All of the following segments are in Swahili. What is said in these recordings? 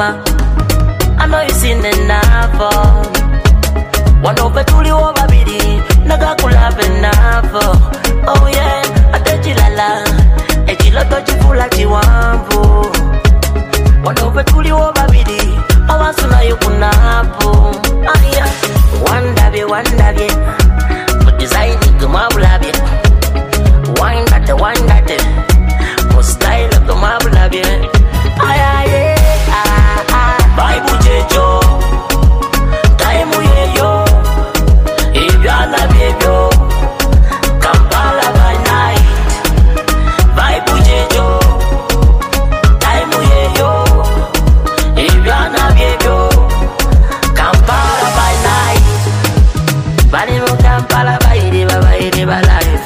mama. I know you seen enough. One over to the over bidi, naga kula enough. Oh yeah, atejilala, ejilo tochi kula chiwambu. One over to the over bidi, awasuna yukunapo. Aya, one davye, but design kumabulabye. Wine that, for style of kumabulabye. Aya, Bible Jejo, time ye yo, Ibyana Bebyo, Kampala by night. Bible Jejo, time ye yo, Ibyana Bebyo, Kampala by night. Banimu Kampala by life.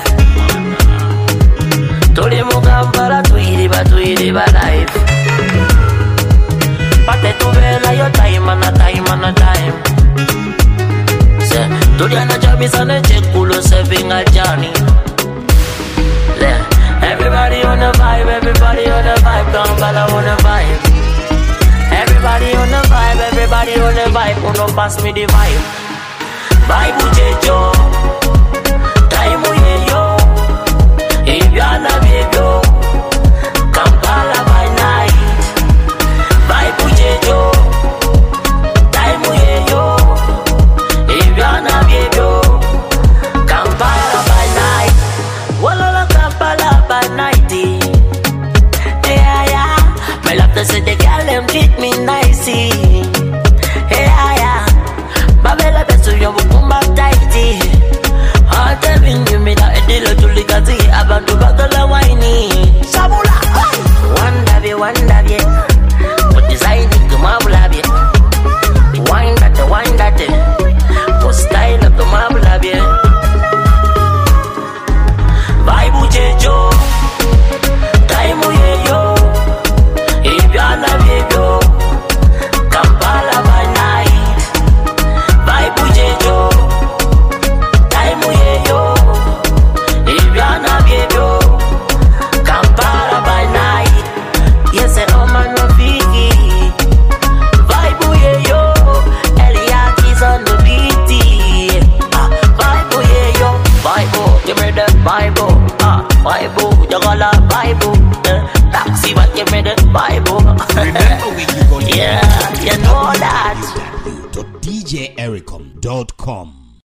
Tolimu Kampala to life. Pate tu vela yo time and a time. Say, Tudiana job is on a check, pulo saving a journey. Everybody on the vibe, Kampala on the vibe. Everybody on the vibe, uno pass me the vibe. Vibe Jejo, time ye yo, Ibyana Bebyo, Kampala by night. Bible Jejo, time ye yo, Ibyana Bebyo,